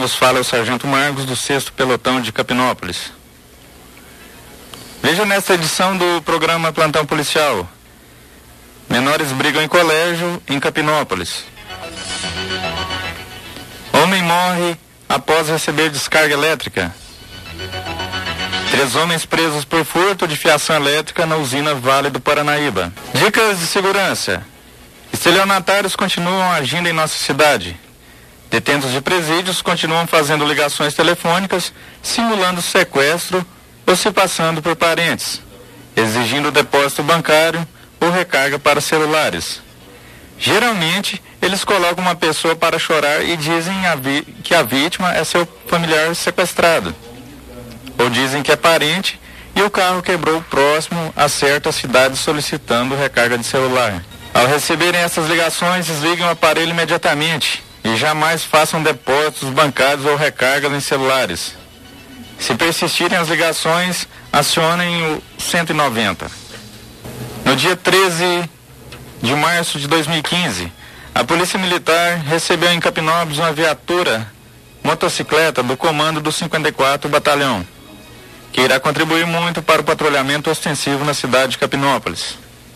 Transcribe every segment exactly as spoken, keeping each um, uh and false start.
vos fala é o Sargento Marcos, do sexto Pelotão de Capinópolis. Veja nesta edição do programa Plantão Policial. Menores brigam em colégio em Capinópolis. Homem morre após receber descarga elétrica. Três homens presos por furto de fiação elétrica na usina Vale do Paranaíba. Dicas de segurança. Estelionatários continuam agindo em nossa cidade. Detentos de presídios continuam fazendo ligações telefônicas, simulando sequestro ou se passando por parentes, exigindo depósito bancário ou recarga para celulares. Geralmente, eles colocam uma pessoa para chorar e dizem a vi- que a vítima é seu familiar sequestrado. Ou dizem que é parente e o carro quebrou próximo a certa cidade solicitando recarga de celular. Ao receberem essas ligações, desliguem o aparelho imediatamente e jamais façam depósitos bancários ou recargas em celulares. Se persistirem as ligações, acionem o cento e noventa. No dia treze de março de dois mil e quinze, a Polícia Militar recebeu em Capinópolis uma viatura motocicleta do comando do cinquenta e quatro Batalhão, que irá contribuir muito para o patrulhamento ostensivo na cidade de Capinópolis.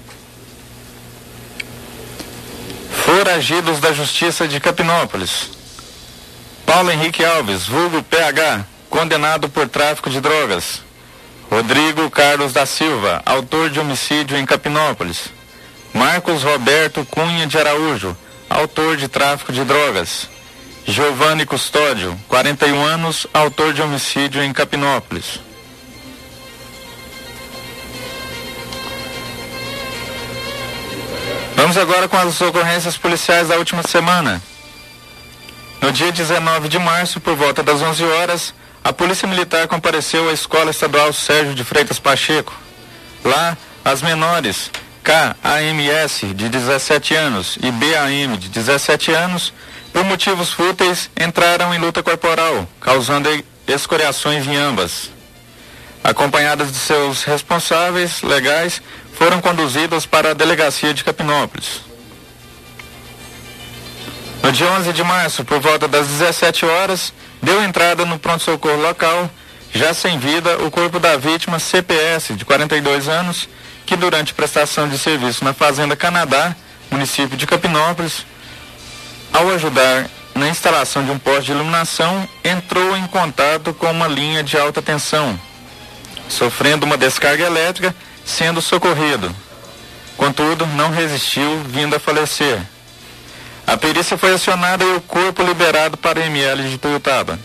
Foragidos da Justiça de Capinópolis. Paulo Henrique Alves, vulgo P H, condenado por tráfico de drogas. Rodrigo Carlos da Silva, autor de homicídio em Capinópolis. Marcos Roberto Cunha de Araújo, autor de tráfico de drogas. Giovanni Custódio, quarenta e um anos, autor de homicídio em Capinópolis. Vamos agora com as ocorrências policiais da última semana. No dia dezenove de março, por volta das onze horas, a Polícia Militar compareceu à Escola Estadual Sérgio de Freitas Pacheco. Lá, as menores K A M S, de dezessete anos, e B A M, de dezessete anos, por motivos fúteis, entraram em luta corporal, causando escoriações em ambas. Acompanhadas de seus responsáveis legais, foram conduzidas para a delegacia de Capinópolis. No dia onze de março, por volta das dezessete horas, deu entrada no pronto-socorro local, já sem vida, o corpo da vítima C P S, de quarenta e dois anos, que durante prestação de serviço na Fazenda Canadá, município de Capinópolis, ao ajudar na instalação de um poste de iluminação, entrou em contato com uma linha de alta tensão, sofrendo uma descarga elétrica, sendo socorrido. Contudo, não resistiu, vindo a falecer. A perícia foi acionada e o corpo liberado para a M L de Tuiutaba.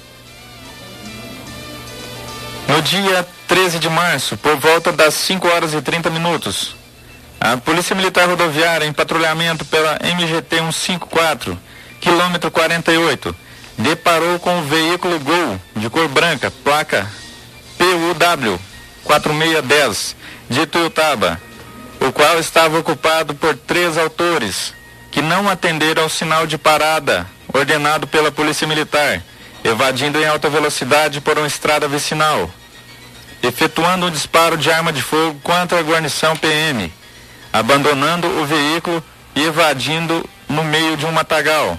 No dia treze de março, por volta das cinco horas e trinta minutos, a Polícia Militar Rodoviária, em patrulhamento pela M G T cento e cinquenta e quatro, quilômetro quarenta e oito, deparou com o veículo Gol, de cor branca, placa P U W quatro seis um zero, de Tuiutaba, o qual estava ocupado por três autores, que não atenderam ao sinal de parada ordenado pela Polícia Militar, evadindo em alta velocidade por uma estrada vicinal, efetuando um disparo de arma de fogo contra a guarnição P M, abandonando o veículo e evadindo no meio de um matagal.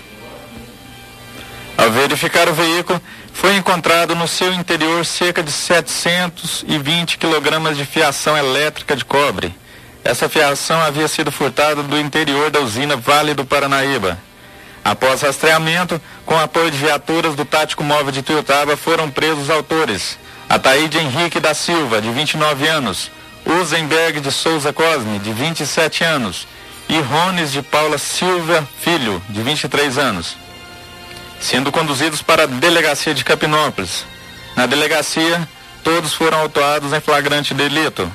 Ao verificar o veículo, foi encontrado no seu interior cerca de setecentos e vinte quilogramas de fiação elétrica de cobre. Essa fiação havia sido furtada do interior da usina Vale do Paranaíba. Após rastreamento, com apoio de viaturas do Tático Móvel de Tuiutaba, foram presos os autores: Ataíde Henrique da Silva, de vinte e nove anos, Uzenberg de Souza Cosme, de vinte e sete anos, e Rones de Paula Silva Filho, de vinte e três anos, sendo conduzidos para a delegacia de Capinópolis. Na delegacia, todos foram autuados em flagrante delito.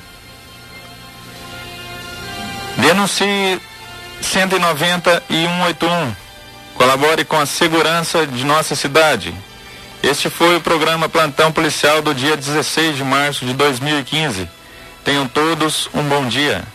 Denuncie cento e noventa e cento e oitenta e um. Colabore com a segurança de nossa cidade. Este foi o programa Plantão Policial do dia dezesseis de março de dois mil e quinze. Tenham todos um bom dia.